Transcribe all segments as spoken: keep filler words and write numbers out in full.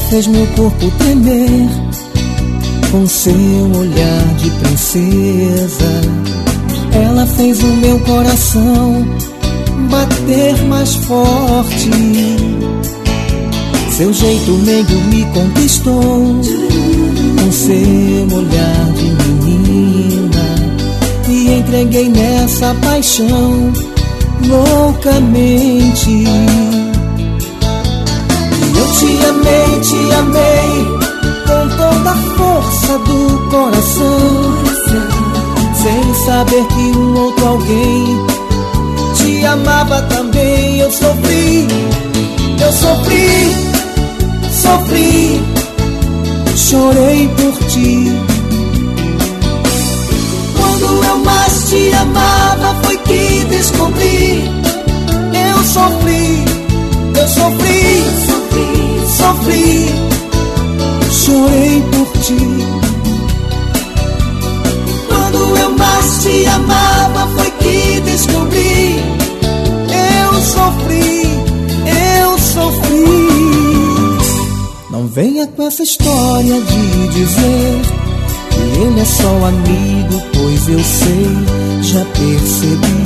fez meu corpo tremer com seu olhar de princesa. Ela fez o meu coração bater mais forte. Seu jeito meigo me conquistou com seu olhar de menina. Me entreguei nessa paixão loucamente. Eu te amei, te amei com toda a força do coração, sem saber que um outro alguém te amava também. Eu sofri, eu sofri, sofri, chorei por ti. Quando eu mais te amava foi que descobri. Eu sofri, eu sofri, sofri, sofri, chorei por ti. Quando eu mais te amava foi que descobri. Eu sofri, eu sofri. Não venha com essa história de dizer que ele é só amigo, pois eu sei, já percebi.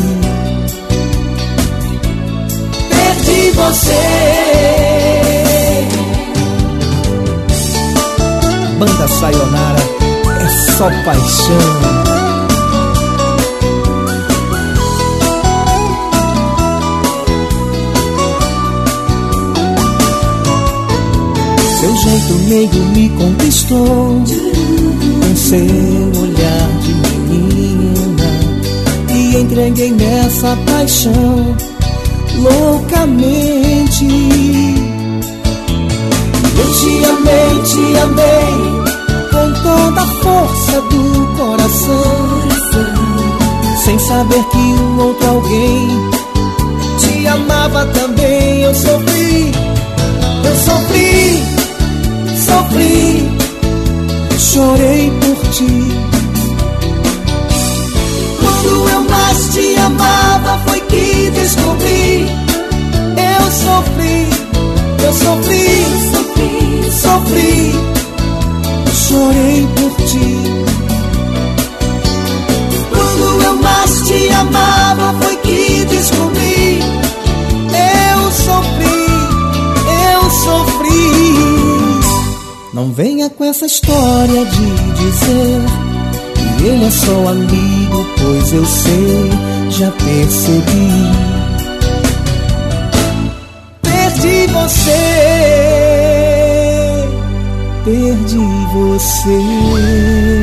Perdi você. Banda Sayonara é só paixão. Seu jeito meigo me conquistou com seu olhar de menina. E entreguei nessa paixão loucamente. Eu te amei, te amei com toda a força do coração, sem saber que um outro alguém te amava também. Eu sofri, eu sofri, sofri, chorei por ti. Quando eu mais te amava foi que descobri. Eu sofri, eu sofri, sofri, sofri, chorei por ti. Quando eu mais te amava foi que descobri. Eu sofri, eu sofri. Não venha com essa história de dizer que ele é só amigo, pois eu sei, já percebi. Perdi você, perdi você.